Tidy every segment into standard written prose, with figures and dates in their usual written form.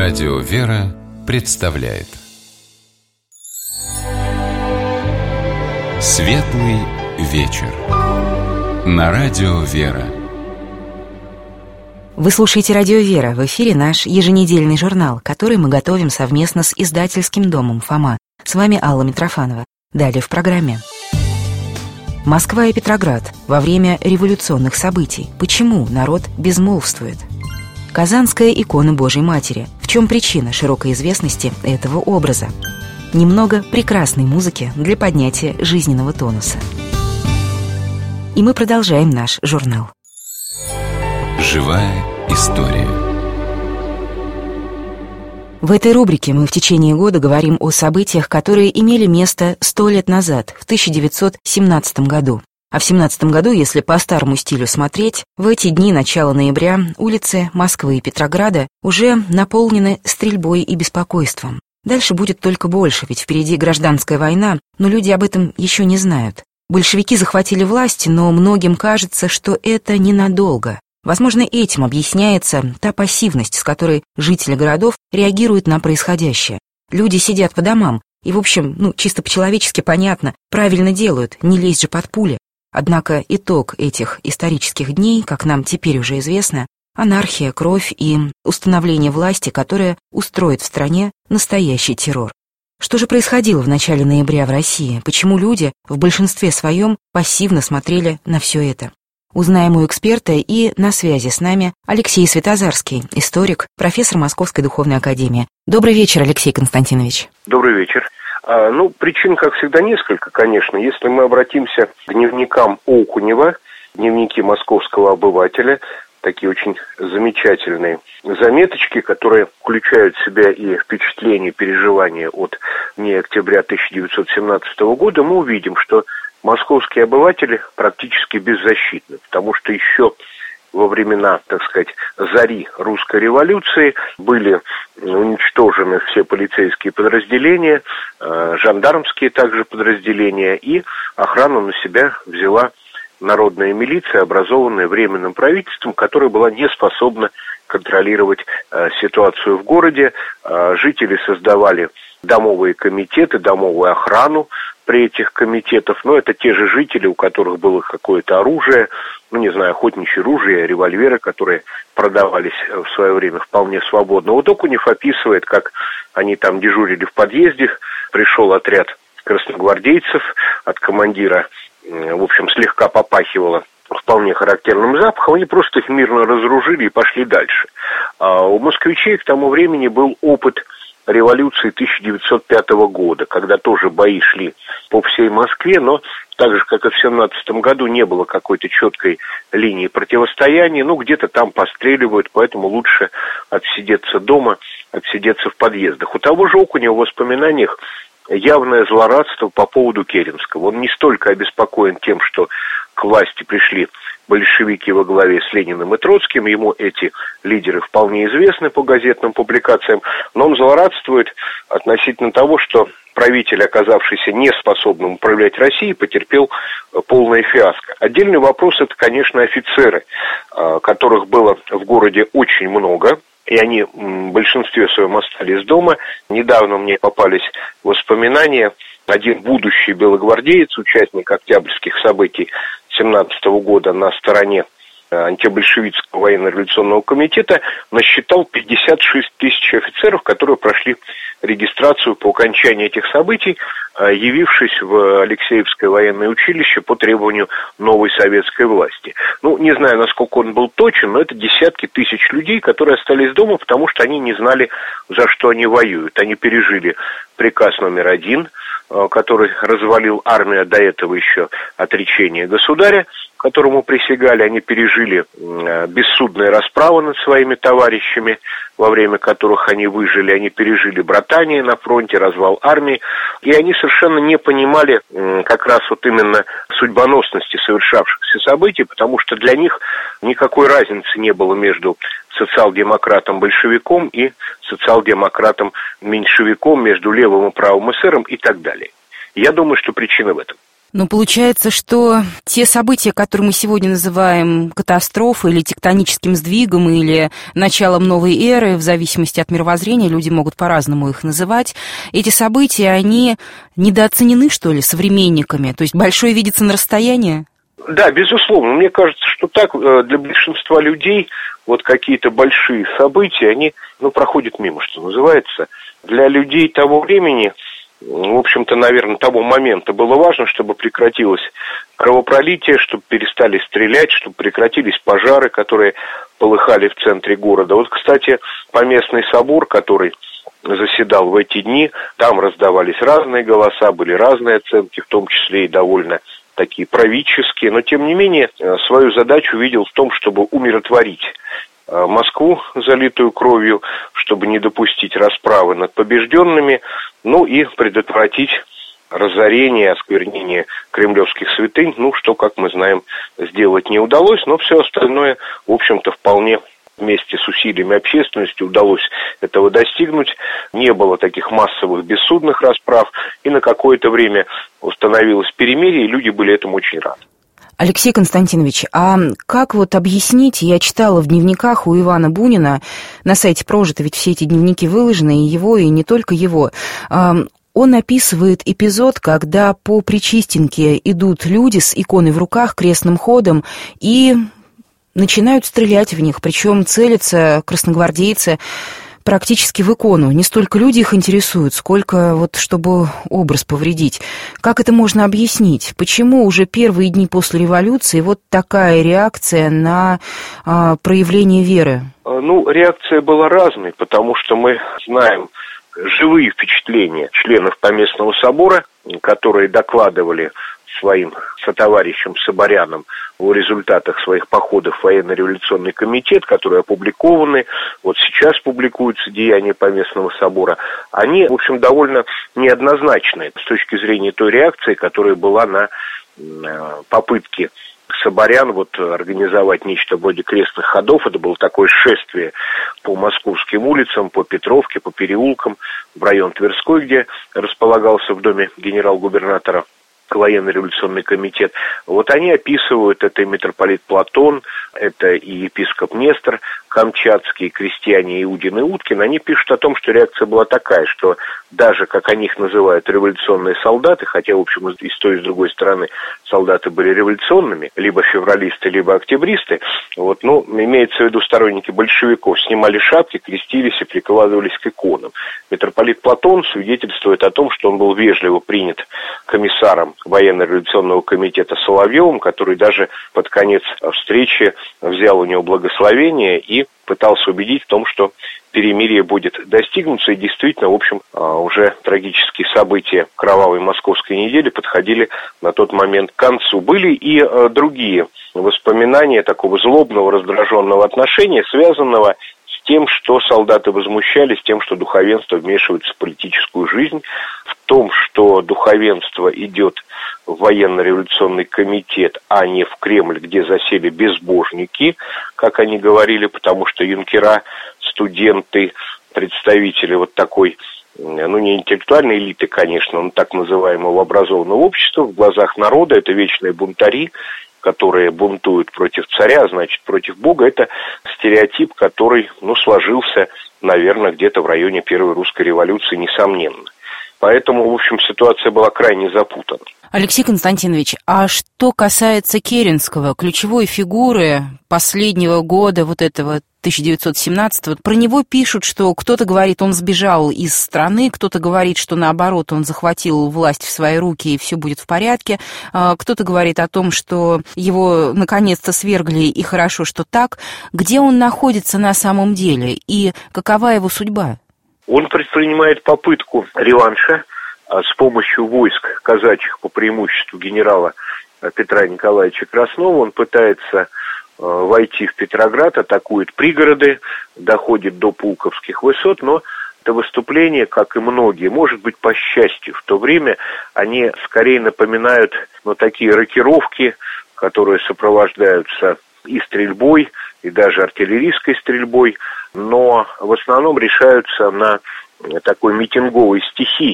Радио «Вера» представляет Светлый вечер на Радио «Вера». Вы слушаете «Радио Вера». В эфире наш еженедельный журнал, который мы готовим совместно с издательским домом «Фома». С вами Алла Митрофанова. Далее в программе. Москва и Петроград во время революционных событий. Почему народ безмолвствует? Казанская икона Божьей Матери. В чем причина широкой известности этого образа? Немного прекрасной музыки для поднятия жизненного тонуса. И мы продолжаем наш журнал. Живая история. В этой рубрике мы в течение года говорим о событиях, которые имели место 100 лет назад, в 1917 году. А в 1917 году, если по старому стилю смотреть, в эти дни начала ноября улицы Москвы и Петрограда уже наполнены стрельбой и беспокойством. Дальше будет только больше, ведь впереди гражданская война, но люди об этом еще не знают. Большевики захватили власть, но многим кажется, что это ненадолго. Возможно, этим объясняется та пассивность, с которой жители городов реагируют на происходящее. Люди сидят по домам и, в общем, чисто по-человечески понятно, правильно делают, не лезть же под пули. Однако итог этих исторических дней, как нам теперь уже известно, анархия, кровь и установление власти, которая устроит в стране настоящий террор. Что же происходило в начале ноября в России? Почему люди в большинстве своем пассивно смотрели на все это? Узнаем у эксперта, и на связи с нами Алексей Светозарский, историк, профессор Московской духовной академии. Добрый вечер, Алексей Константинович. Добрый вечер. Причин, как всегда, несколько, конечно. Если мы обратимся к дневникам Окунева, дневники московского обывателя, такие очень замечательные заметочки, которые включают в себя и впечатления, переживания от дней октября 1917 года, мы увидим, что московские обыватели практически беззащитны, потому что еще во времена, так сказать, зари русской революции были уничтожены все полицейские подразделения, жандармские также подразделения, и охрану на себя взяла народная милиция, образованная Временным правительством, которая была не способна контролировать ситуацию в городе. Жители создавали домовые комитеты, домовую охрану при этих комитетах, но это те же жители, у которых было какое-то оружие, охотничье ружье, револьверы, которые продавались в свое время вполне свободно. Вот Окунев описывает, как они там дежурили в подъезде, пришел отряд красногвардейцев, от командира, в общем, слегка попахивало вполне характерным запахом, они просто их мирно разоружили и пошли дальше. А у москвичей к тому времени был опыт революции 1905 года, когда тоже бои шли по всей Москве, но так же, как и в 1917 году, не было какой-то четкой линии противостояния, где-то там постреливают, поэтому лучше отсидеться дома, отсидеться в подъездах. У того же Окунева в воспоминаниях явное злорадство по поводу Керенского. Он не столько обеспокоен тем, что к власти пришли большевики во главе с Лениным и Троцким, ему эти лидеры вполне известны по газетным публикациям, но он злорадствует относительно того, что правитель, оказавшийся неспособным управлять Россией, потерпел полное фиаско. Отдельный вопрос — это, конечно, офицеры, которых было в городе очень много, и они в большинстве своем остались дома. Недавно мне попались воспоминания. Один будущий белогвардеец, участник октябрьских событий 1917 года на стороне антибольшевистского военно-революционного комитета, насчитал 56 тысяч офицеров, которые прошли регистрацию по окончании этих событий, явившись в Алексеевское военное училище по требованию новой советской власти. Не знаю, насколько он был точен, но это десятки тысяч людей, которые остались дома, потому что они не знали, за что они воюют. Они пережили приказ номер 1, который развалил армию, а до этого еще отречение государя, которому присягали. Они пережили бессудные расправы над своими товарищами, во время которых они выжили. Они пережили братание на фронте, развал армии. И они совершенно не понимали как раз именно судьбоносности совершавшихся событий, потому что для них никакой разницы не было между социал-демократом-большевиком и социал-демократом-меньшевиком, между левым и правым эсером и так далее. Я думаю, что причина в этом. Но получается, что те события, которые мы сегодня называем катастрофой или тектоническим сдвигом, или началом новой эры, в зависимости от мировоззрения, люди могут по-разному их называть, эти события, они недооценены, что ли, современниками? То есть большое видится на расстоянии? Да, безусловно. Мне кажется, что так для большинства людей вот какие-то большие события, они, проходят мимо, что называется. Для людей того времени, в общем-то, наверное, того момента было важно, чтобы прекратилось кровопролитие, чтобы перестали стрелять, чтобы прекратились пожары, которые полыхали в центре города. Вот, кстати, Поместный собор, который заседал в эти дни, там раздавались разные голоса, были разные оценки, в том числе и довольно такие правительские, но, тем не менее, свою задачу видел в том, чтобы умиротворить Москву, залитую кровью, чтобы не допустить расправы над побежденными, и предотвратить разорение, осквернение кремлевских святынь, что, как мы знаем, сделать не удалось, но все остальное, в общем-то, вполне вместе с усилиями общественности удалось этого достигнуть. Не было таких массовых бессудных расправ, и на какое-то время установилось перемирие, и люди были этому очень рады. Алексей Константинович, а как объяснить, я читала в дневниках у Ивана Бунина, на сайте Прожито, ведь все эти дневники выложены, и его, и не только его, он описывает эпизод, когда по Причистенке идут люди с иконой в руках крестным ходом и начинают стрелять в них, причем целятся красногвардейцы практически в икону. Не столько люди их интересуют, сколько чтобы образ повредить. Как это можно объяснить? Почему уже первые дни после революции такая реакция на проявление веры? Реакция была разной, потому что мы знаем живые впечатления членов Поместного собора, которые докладывали своим сотоварищам соборянам о результатах своих походов в военно-революционный комитет, которые опубликованы, сейчас публикуются деяния Поместного собора, они, в общем, довольно неоднозначны с точки зрения той реакции, которая была на попытки соборян организовать нечто вроде крестных ходов. Это было такое шествие по московским улицам, по Петровке, по переулкам, в район Тверской, где располагался в доме генерал-губернатора военно-революционный комитет. Они описывают, это и митрополит Платон, это и епископ Нестор Камчатский, крестьяне Иудин и Уткин, они пишут о том, что реакция была такая, что даже, как они их называют, революционные солдаты, хотя, в общем, и с той, и с другой стороны солдаты были революционными, либо февралисты, либо октябристы, имеется в виду сторонники большевиков, снимали шапки, крестились и прикладывались к иконам. Митрополит Платон свидетельствует о том, что он был вежливо принят комиссаром военно-революционного комитета Соловьевым, который даже под конец встречи взял у него благословение и пытался убедить в том, что перемирие будет достигнуться, и действительно, в общем, уже трагические события кровавой московской недели подходили на тот момент к концу. Были и другие воспоминания такого злобного, раздраженного отношения, связанного с тем, что солдаты возмущались, тем, что духовенство вмешивается в политическую жизнь, в том, что духовенство идет в военно-революционный комитет, а не в Кремль, где засели безбожники, как они говорили, потому что юнкера, студенты, представители такой, не интеллектуальной элиты, конечно, но так называемого образованного общества, в глазах народа это вечные бунтари, которые бунтуют против царя, значит, против Бога. Это стереотип, который, сложился, наверное, где-то в районе Первой русской революции, несомненно. Поэтому, в общем, ситуация была крайне запутана. Алексей Константинович, а что касается Керенского, ключевой фигуры последнего года этого 1917-го, про него пишут, что кто-то говорит, он сбежал из страны, кто-то говорит, что наоборот, он захватил власть в свои руки и все будет в порядке, кто-то говорит о том, что его наконец-то свергли и хорошо, что так. Где он находится на самом деле и какова его судьба? Он предпринимает попытку реванша с помощью войск казачьих, по преимуществу генерала Петра Николаевича Краснова. Он пытается войти в Петроград, атакует пригороды, доходит до Пулковских высот, но это выступление, как и многие, может быть, по счастью, в то время они скорее напоминают такие рокировки, которые сопровождаются и стрельбой, и даже артиллерийской стрельбой, но в основном решаются на такой митинговой стихии.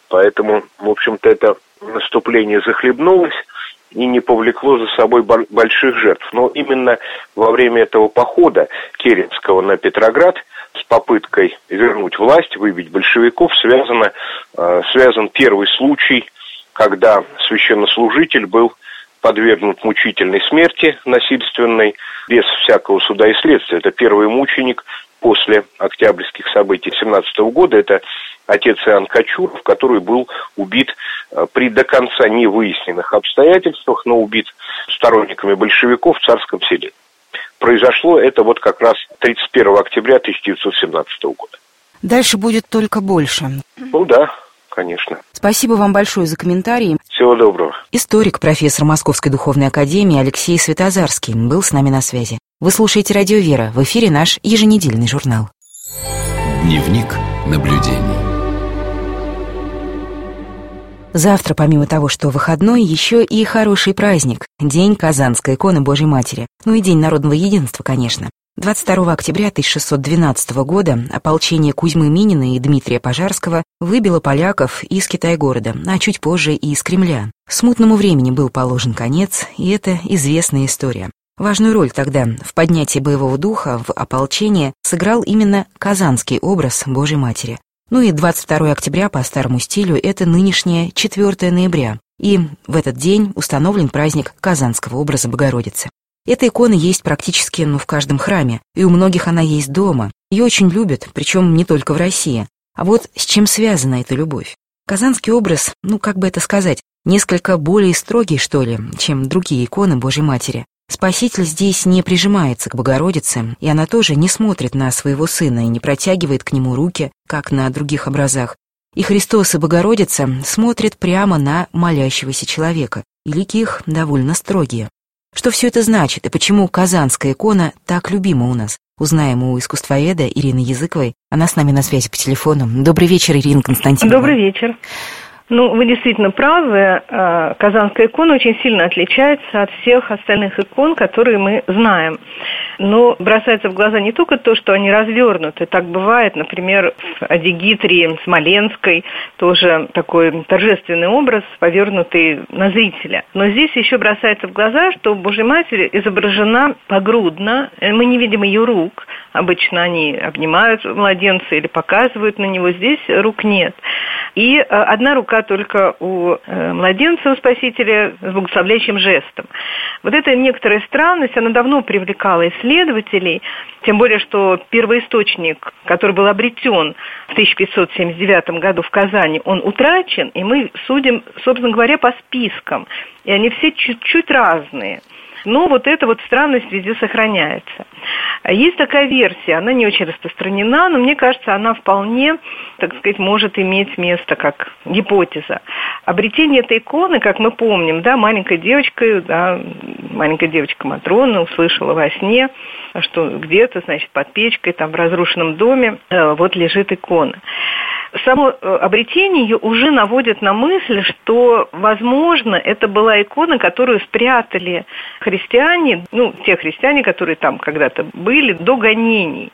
Поэтому, в общем-то, это наступление захлебнулось и не повлекло за собой больших жертв. Но именно во время этого похода Керенского на Петроград с попыткой вернуть власть, выбить большевиков, связан первый случай, когда священнослужитель был подвергнут мучительной смерти насильственной, без всякого суда и следствия. Это первый мученик после октябрьских событий 17 года. Это отец Иоанн Кочуров, который был убит при до конца невыясненных обстоятельствах, но убит сторонниками большевиков в Царском Селе. Произошло это вот как раз 31 октября 1917 года. Дальше будет только больше. Ну да, конечно. Спасибо вам большое за комментарии. Всего доброго. Историк, профессор Московской духовной академии Алексей Светозарский был с нами на связи. Вы слушаете «Радио Вера». В эфире наш еженедельный журнал. Дневник наблюдений. Завтра, помимо того, что выходной, еще и хороший праздник – День Казанской иконы Божьей Матери. Ну и День народного единства, конечно. 22 октября 1612 года ополчение Кузьмы Минина и Дмитрия Пожарского выбило поляков из Китай-города, а чуть позже и из Кремля. Смутному времени был положен конец, и это известная история. Важную роль тогда в поднятии боевого духа в ополчение сыграл именно казанский образ Божьей Матери. Ну и 22 октября по старому стилю — это нынешнее 4 ноября, и в этот день установлен праздник Казанского образа Богородицы. Эта икона есть практически в каждом храме, и у многих она есть дома. Ее очень любят, причем не только в России. А вот с чем связана эта любовь? Казанский образ, как бы это сказать, несколько более строгий, что ли, чем другие иконы Божьей Матери. Спаситель здесь не прижимается к Богородице, и она тоже не смотрит на своего сына и не протягивает к нему руки, как на других образах. И Христос и Богородица смотрят прямо на молящегося человека, и лики их довольно строгие. Что все это значит и почему казанская икона так любима у нас? Узнаем у искусствоведа Ирины Языковой. Она с нами на связи по телефону. Добрый вечер, Ирина Константиновна. Добрый вечер. Вы действительно правы. Казанская икона очень сильно отличается от всех остальных икон, которые мы знаем. Но бросается в глаза не только то, что они развернуты. Так бывает, например, в Адигитрии Смоленской тоже такой торжественный образ, повернутый на зрителя. Но здесь еще бросается в глаза, что Божья Матерь изображена погрудно. Мы не видим ее рук. Обычно они обнимают младенца или показывают на него. Здесь рук нет. И одна рука только у младенца, у Спасителя, с благословляющим жестом. Вот эта некоторая странность, она давно привлекала исследователей, тем более, что первоисточник, который был обретен в 1579 году в Казани, он утрачен, и мы судим, собственно говоря, по спискам. И они все чуть-чуть разные. Но вот эта странность везде сохраняется. Есть такая версия, она не очень распространена, но мне кажется, она вполне, так сказать, может иметь место как гипотеза. Обретение этой иконы, как мы помним, маленькая девочка Матрона услышала во сне, что где-то, под печкой, в разрушенном доме, лежит икона. Само обретение ее уже наводит на мысль, что, возможно, это была икона, которую спрятали христиане, те христиане, которые там когда-то были, до гонений.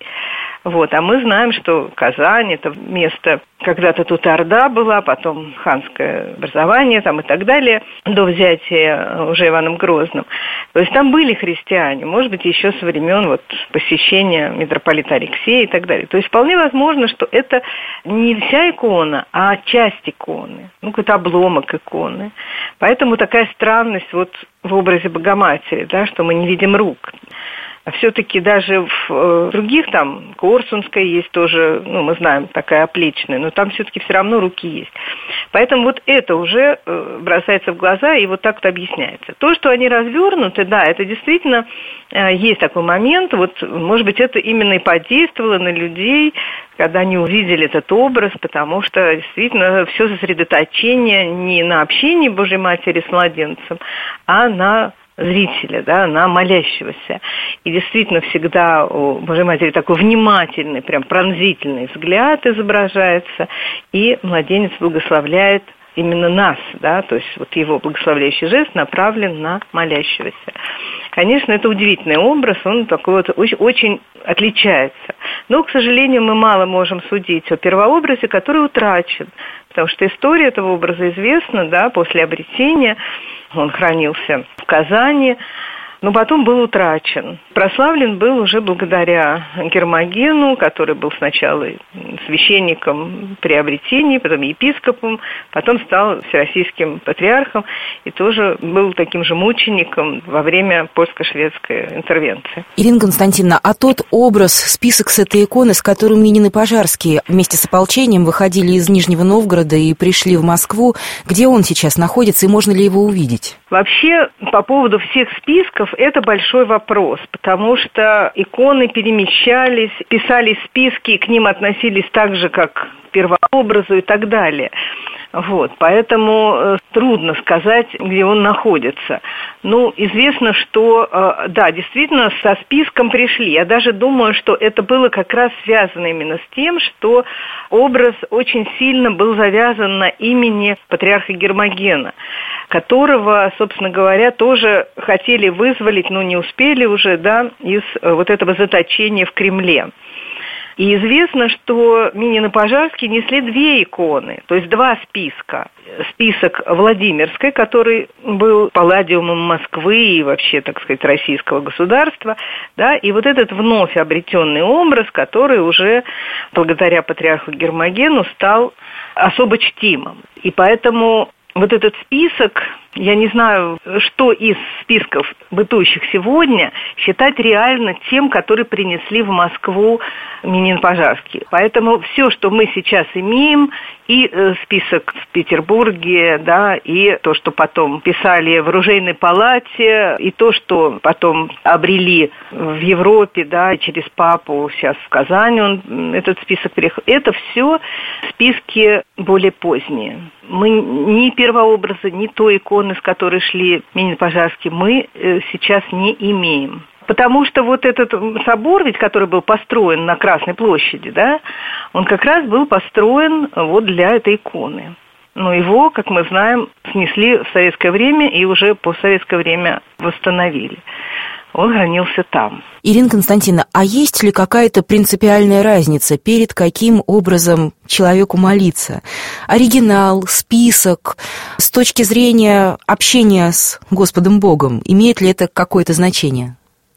А мы знаем, что Казань – это место, когда-то тут Орда была, потом ханское образование и так далее, до взятия уже Иваном Грозным. То есть там были христиане, может быть, еще со времен посещения митрополита Алексея и так далее. То есть вполне возможно, что это не вся икона, а часть иконы, какой-то обломок иконы. Поэтому такая странность в образе Богоматери, что мы не видим рук. А все-таки даже в других, Корсунская есть тоже, мы знаем, такая оплечная, но там все-таки все равно руки есть. Поэтому это уже бросается в глаза и так-то объясняется. То, что они развернуты, это действительно есть такой момент, может быть, это именно и подействовало на людей, когда они увидели этот образ, потому что действительно все сосредоточение не на общении Божьей Матери с младенцем, а на зрителя, на молящегося. И действительно всегда у Божьей Матери такой внимательный, прям пронзительный взгляд изображается, и младенец благословляет именно нас, то есть его благословляющий жест направлен на молящегося. Конечно, это удивительный образ, он такой очень отличается. Но, к сожалению, мы мало можем судить о первообразе, который утрачен, потому что история этого образа известна, да, после обретения он хранился в Казани, но потом был утрачен. Прославлен был уже благодаря Гермогену, который был сначала священником при обретении, потом епископом, потом стал всероссийским патриархом и тоже был таким же мучеником во время польско-шведской интервенции. Ирина Константиновна, а тот образ, список с этой иконы, с которым Минин Пожарские вместе с ополчением выходили из Нижнего Новгорода и пришли в Москву, где он сейчас находится и можно ли его увидеть? Вообще, по поводу всех списков, это большой вопрос, потому что иконы перемещались, писались списки, и к ним относились так же, как к первообразу и так далее. Вот, поэтому трудно сказать, где он находится. Ну, известно, что, да, действительно, со списком пришли. Я даже думаю, что это было как раз связано именно с тем, что образ очень сильно был завязан на имени патриарха Гермогена, которого, собственно говоря, тоже хотели вызволить, но не успели уже, да, из вот этого заточения в Кремле. И известно, что Минин и Пожарский несли две иконы, то есть два списка. Список Владимирской, который был палладиумом Москвы и вообще, так сказать, российского государства, да, и вот этот вновь обретенный образ, который уже благодаря патриарху Гермогену стал особо чтимым. И поэтому вот этот список, я не знаю, что из списков, бытующих сегодня, считать реально тем, который принесли в Москву Минин Пожарский. Поэтому все, что мы сейчас имеем, и список в Петербурге, да, и то, что потом писали в оружейной палате, и то, что потом обрели в Европе, да, через папу, сейчас в Казани он, этот список приехал, это все списки более поздние. Мы ни первообраза, ни той иконы, с которой шли Минин Пожарский, мы сейчас не имеем. Потому что вот этот собор, ведь, который был построен на Красной площади, да, он как раз был построен вот для этой иконы. Но его, как мы знаем, снесли в советское время и уже постсоветское время восстановили. Он хранился там. Ирина Константиновна, а есть ли какая-то принципиальная разница, перед каким образом человеку молиться? Оригинал, список, с точки зрения общения с Господом Богом, имеет ли это какое-то значение?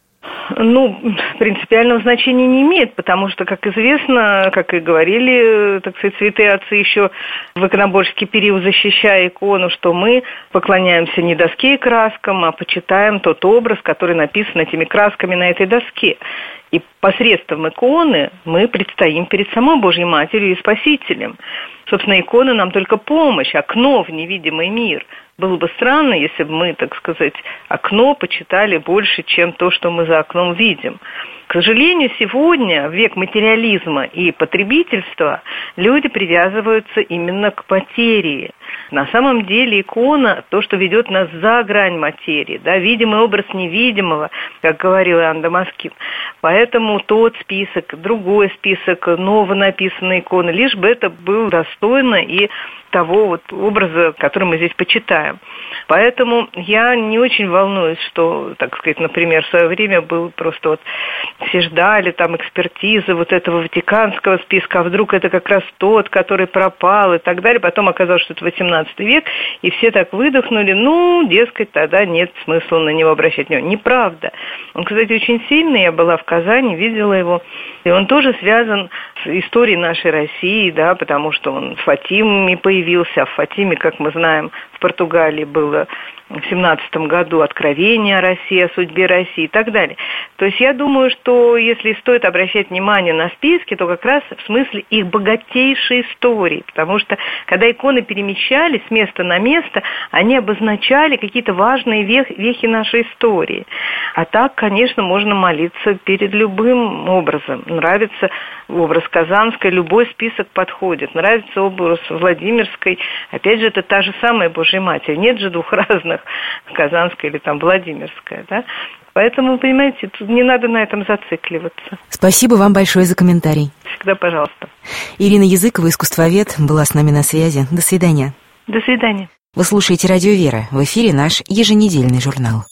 Ну, принципиального значения не имеет, потому что, как известно, как и говорили, так сказать, святые отцы еще в иконоборческий период, защищая икону, что мы поклоняемся не доске и краскам, а почитаем тот образ, который написан этими красками на этой доске. И посредством иконы мы предстоим перед самой Божьей Матерью и Спасителем. Собственно, икона нам только помощь, окно в невидимый мир. Было бы странно, если бы мы, так сказать, окно почитали больше, чем то, что мы за окном видим. К сожалению, сегодня, в век материализма и потребительства, люди привязываются именно к материи. На самом деле икона – то, что ведет нас за грань материи, да, видимый образ невидимого, как говорил Иоанн Дамаскин. Поэтому тот список, другой список, новонаписанные иконы, лишь бы это было достойно и того вот образа, который мы здесь почитаем. Поэтому я не очень волнуюсь, что, так сказать, например, в свое время был просто вот все ждали там экспертизы вот этого Ватиканского списка, а вдруг это как раз тот, который пропал и так далее. Потом оказалось, что это 18 век, и все так выдохнули, ну, дескать, тогда нет смысла на него обращать внимание. Неправда. Он, кстати, очень сильный, я была в Казани, видела его, и он тоже связан с историей нашей России, да, потому что он в Фатиме появился, а в Фатиме, как мы знаем, в Португалии было в 17 году откровение о России, о судьбе России и так далее. То есть я думаю, что если стоит обращать внимание на списки, то как раз в смысле их богатейшей истории, потому что когда иконы перемещались с места на место, они обозначали какие-то важные вехи нашей истории. А так, конечно, можно молиться перед любым образом. Нравится образ Казанской, любой список подходит. Нравится образ Владимирской, опять же, это та же самая Божья Матерь. Нет же двух разных, Казанская или там Владимирская, да? Поэтому, понимаете, тут не надо на этом зацикливаться. Спасибо вам большое за комментарий. Всегда пожалуйста. Ирина Языкова, искусствовед, была с нами на связи. До свидания. До свидания. Вы слушаете «Радио Вера». В эфире наш еженедельный журнал.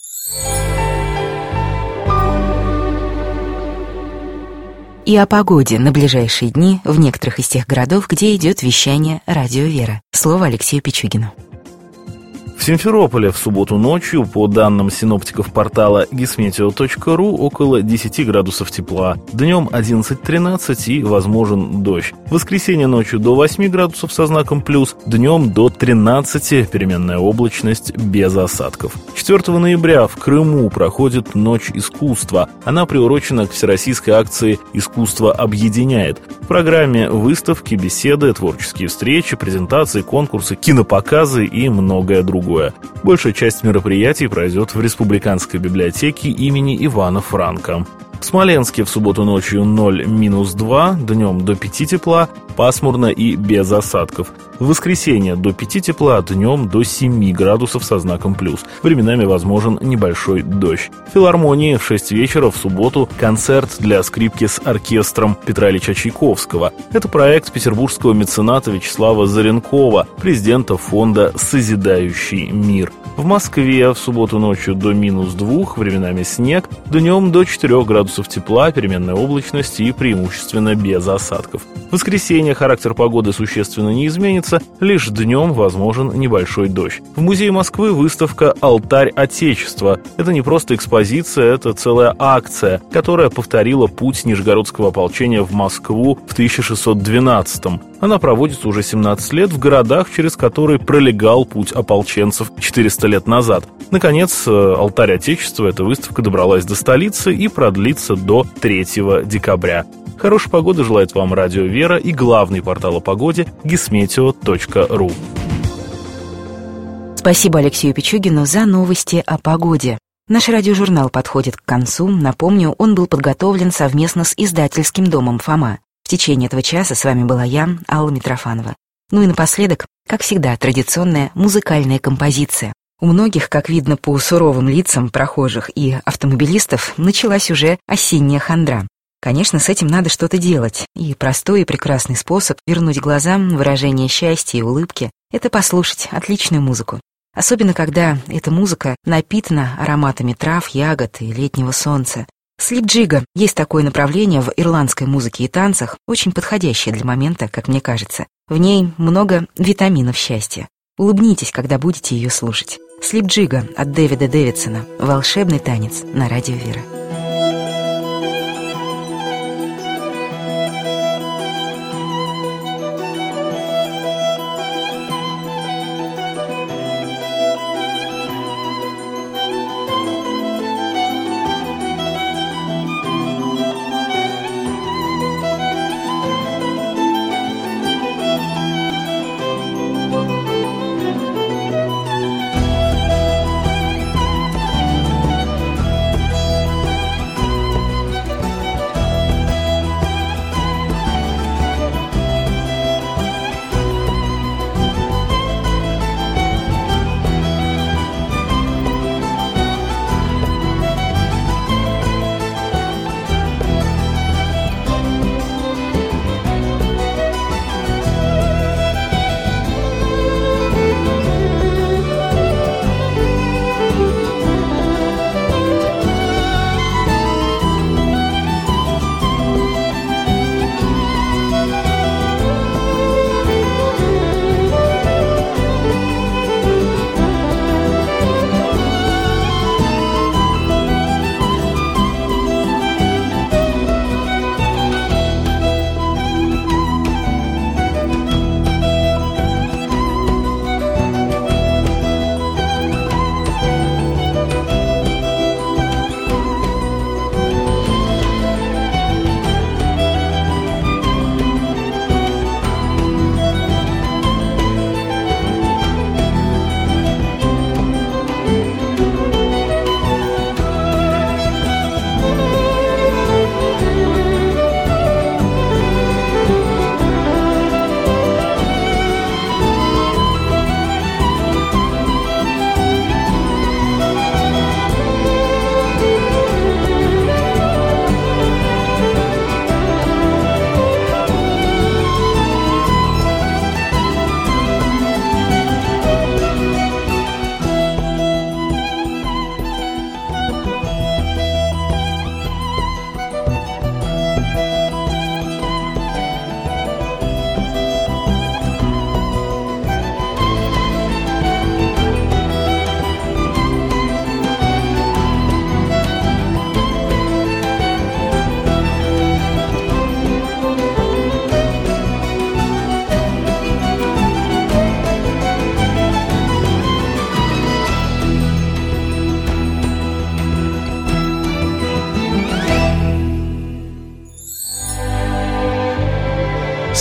и о погоде на ближайшие дни в некоторых из тех городов, где идет вещание «Радио Вера». Слово Алексею Пичугину. В Симферополе в субботу ночью, по данным синоптиков портала gismeteo.ru, около 10 градусов тепла. Днем 11-13 и возможен дождь. В воскресенье ночью до 8 градусов со знаком плюс, днем до 13, переменная облачность без осадков. 4 ноября в Крыму проходит Ночь искусства. Она приурочена к всероссийской акции «Искусство объединяет». В программе выставки, беседы, творческие встречи, презентации, конкурсы, кинопоказы и многое другое. Большая часть мероприятий пройдет в Республиканской библиотеке имени Ивана Франко. В Смоленске в субботу ночью 0-2, днем до 5 тепла, пасмурно и без осадков. В воскресенье до 5 тепла, днем до 7 градусов со знаком плюс. Временами возможен небольшой дождь. В филармонии в 6 вечера в субботу концерт для скрипки с оркестром Петра Ильича Чайковского. Это проект петербургского мецената Вячеслава Заренкова, президента фонда «Созидающий мир». В Москве в субботу ночью до -2, временами снег, днем до 4 градусов тепла, переменная облачность и преимущественно без осадков. В воскресенье характер погоды существенно не изменится, лишь днем возможен небольшой дождь. В музее Москвы выставка «Алтарь Отечества». Это не просто экспозиция, это целая акция, которая повторила путь Нижегородского ополчения в Москву в 1612-м. Она проводится уже 17 лет в городах, через которые пролегал путь ополченцев 400 лет назад. Наконец, «Алтарь Отечества» — эта выставка добралась до столицы и продлится до 3 декабря. Хорошей погоды желает вам Радио Вера и главный портал о погоде gismeteo.ru. Спасибо Алексею Пичугину за новости о погоде. Наш радиожурнал подходит к концу. Напомню, он был подготовлен совместно с издательским домом «Фома». В течение этого часа с вами была я, Алла Митрофанова. Ну и напоследок, как всегда, традиционная музыкальная композиция. У многих, как видно по суровым лицам прохожих и автомобилистов, началась уже осенняя хандра. Конечно, с этим надо что-то делать, и простой и прекрасный способ вернуть глазам выражение счастья и улыбки — это послушать отличную музыку. Особенно, когда эта музыка напитана ароматами трав, ягод и летнего солнца. Слип-джига — есть такое направление в ирландской музыке и танцах, очень подходящее для момента, как мне кажется. В ней много витаминов счастья. Улыбнитесь, когда будете ее слушать. Слип-джига от Дэвида Дэвидсона. Волшебный танец на Радио Вера.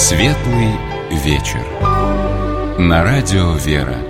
Светлый вечер. На радио «Вера».